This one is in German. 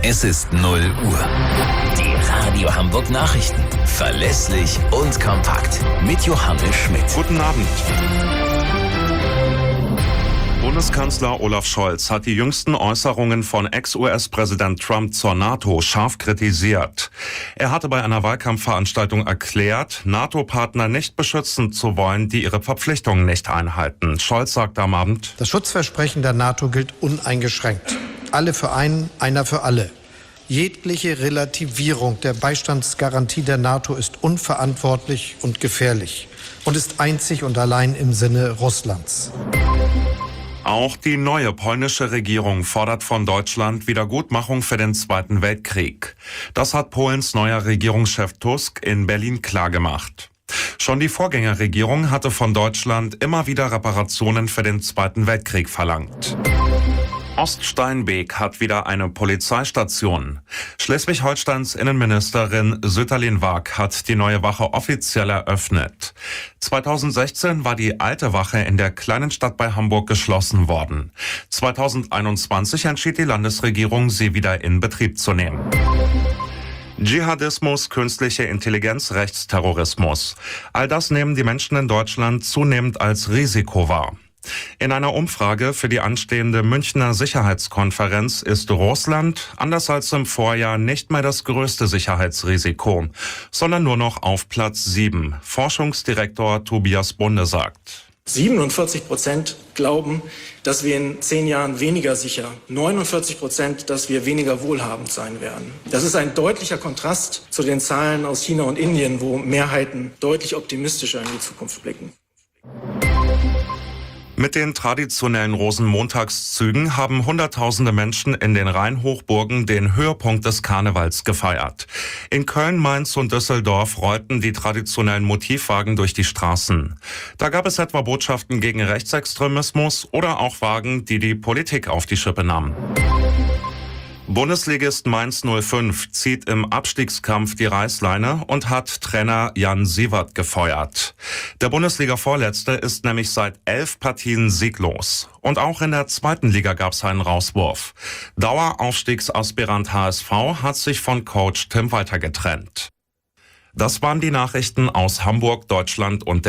Es ist 0 Uhr. Die Radio Hamburg Nachrichten. Verlässlich und kompakt. Mit Johannes Schmidt. Guten Abend. Bundeskanzler Olaf Scholz hat die jüngsten Äußerungen von Ex-US-Präsident Trump zur NATO scharf kritisiert. Er hatte bei einer Wahlkampfveranstaltung erklärt, NATO-Partner nicht beschützen zu wollen, die ihre Verpflichtungen nicht einhalten. Scholz sagte am Abend: Das Schutzversprechen der NATO gilt uneingeschränkt. Alle für einen, einer für alle. Jegliche Relativierung der Beistandsgarantie der NATO ist unverantwortlich und gefährlich und ist einzig und allein im Sinne Russlands. Auch die neue polnische Regierung fordert von Deutschland Wiedergutmachung für den Zweiten Weltkrieg. Das hat Polens neuer Regierungschef Tusk in Berlin klargemacht. Schon die Vorgängerregierung hatte von Deutschland immer wieder Reparationen für den Zweiten Weltkrieg verlangt. Oststeinbek hat wieder eine Polizeistation. Schleswig-Holsteins Innenministerin Sütterlin Waag hat die neue Wache offiziell eröffnet. 2016 war die alte Wache in der kleinen Stadt bei Hamburg geschlossen worden. 2021 entschied die Landesregierung, sie wieder in Betrieb zu nehmen. Dschihadismus, künstliche Intelligenz, Rechtsterrorismus. All das nehmen die Menschen in Deutschland zunehmend als Risiko wahr. In einer Umfrage für die anstehende Münchner Sicherheitskonferenz ist Russland, anders als im Vorjahr, nicht mehr das größte Sicherheitsrisiko, sondern nur noch auf Platz 7. Forschungsdirektor Tobias Bunde sagt: 47% glauben, dass wir in 10 Jahren weniger sicher, 49%, dass wir weniger wohlhabend sein werden. Das ist ein deutlicher Kontrast zu den Zahlen aus China und Indien, wo Mehrheiten deutlich optimistischer in die Zukunft blicken. Mit den traditionellen Rosenmontagszügen haben Hunderttausende Menschen in den Rheinhochburgen den Höhepunkt des Karnevals gefeiert. In Köln, Mainz und Düsseldorf rollten die traditionellen Motivwagen durch die Straßen. Da gab es etwa Botschaften gegen Rechtsextremismus oder auch Wagen, die die Politik auf die Schippe nahmen. Bundesligist Mainz 05 zieht im Abstiegskampf die Reißleine und hat Trainer Jan Siewert gefeuert. Der Bundesliga-Vorletzte ist nämlich seit 11 Partien sieglos. Und auch in der zweiten Liga gab es einen Rauswurf. Daueraufstiegsaspirant HSV hat sich von Coach Tim Walter getrennt. Das waren die Nachrichten aus Hamburg, Deutschland und der